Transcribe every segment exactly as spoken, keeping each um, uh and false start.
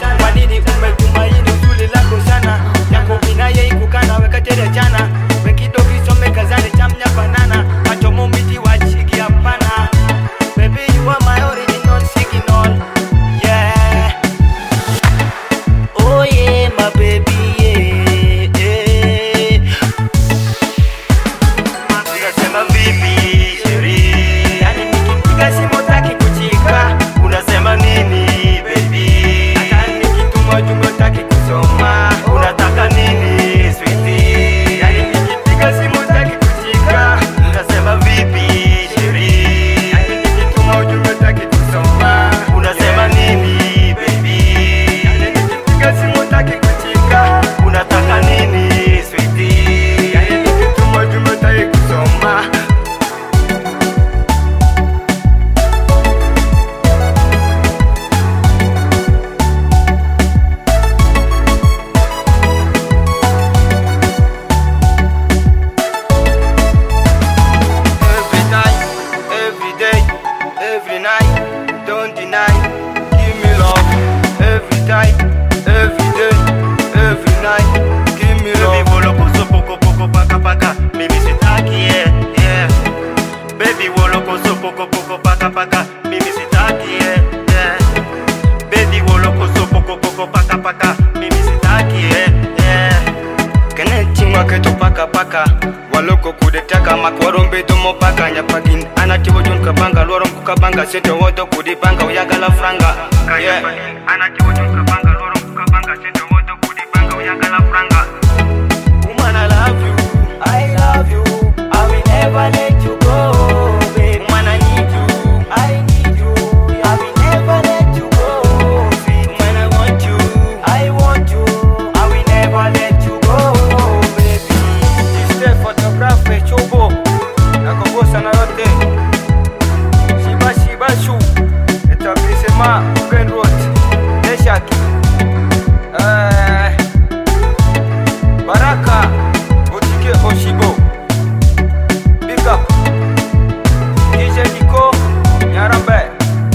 Kwa nini umetumaini uzuri lako sana? Yako binaye ikukana wekatere jana. Wekido kisome kazane chamnya banana. Machomo miti wachigi hapana. Baby you are my original signal. Yeah. Oh yeah my baby yeah, yeah. Unasema vipi sheri? Yani nikipiga simu taki kuchika. Unasema nini baby? Hata nikituma jumbe taki kusoma. Unataka nini sweetie? Yani nikipiga simu taki kuchika. Unasema vipi sheri? Yani nikituma jumbe taki kusoma. Unasema nini baby? Yani nikipiga simu taki kuchika. Unataka nini sweetie? Yani nikituma jumbe taki kusoma. Every night, every day, every night, don't deny, give me love. Every time, every day, every night, give me love. Baby wolo koso poko poko paka paka, mimi sitaki yeah, yeah. Baby wolo koso poko poko paka paka, mimi sitaki yeah, yeah. Baby wolo koso poko poko paka paka, mimi sitaki yeah, yeah. Kene chingwa keto paka paka. Waloko kudetaka makwarombe tomo paka nyapagin anatiwo jun kabanga lorom kukabanga seto wodo kudipanga uyagala franga yeah. Anatiwo jun kabanga lorom kukabanga seto wodo kudipanga uyagala franga. Woman I love you, I love you, I will never let you go babe. Woman I need you, I need you, I will never let you go sweet. Woman I want you, I want you, I will never let you go baby. This photograph chobo nakogosa na yote shiba shiba shu etablissement Open Road Neshaki eh Baraka Boutique Oshibo Big up D J Nico Nyarambe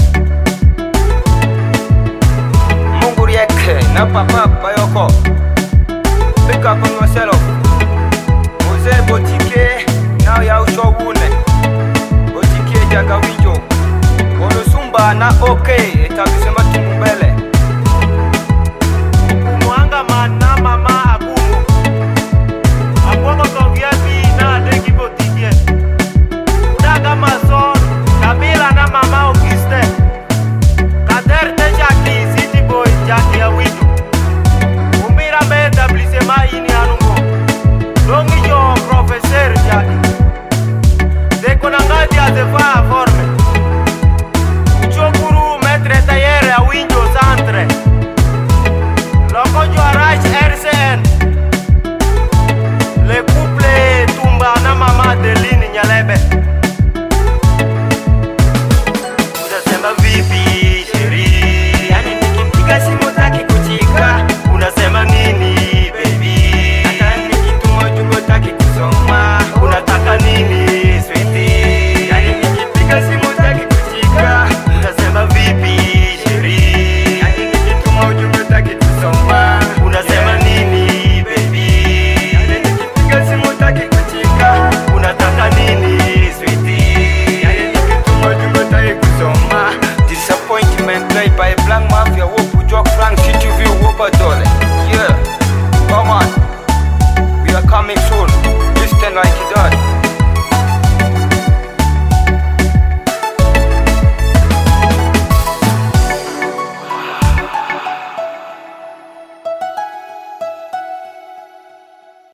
Mungurieke na Papa Bayoko. Big up on yourself. Mose Boutique now ya ushowune. Boutique jaga winjo. Onosumba na okay etablissement Tumumbele. Mwanga mana mama akumu. Akwako kongea bi na deki Boutique. Daga mason Kabila na mama Auguste. Kader te Jackie City Boy Jackie ya winjo. Umbira me etablissement ini anungo. Longi yo professeur Jackie. Deko nangati azefa forme. Uchokuru maître tailleur a winjo centre. Loko jo arrache R C N. Le couple tumba na mama Deline Nyalebe. Unasema vipi sheri? Yani nikimpiga simu taki kuchika. Unasema nini baby? Hata nikituma jumbe taki kusoma. Unataka nini sweetie? Yani nikipiga simu taki kuchika. Unasema vipi sheri? Yani nikituma ujumbe taki kusoma. Unasema nini baby? Yani nikipiga simu taki kuchika. Unataka nini sweetie? Yani nikituma ujumbe taki kusoma. Disappointment played by Blank Mafia. Wopu Jock Frank C T V Wopa Dole. Yeah, come on, we are coming soon.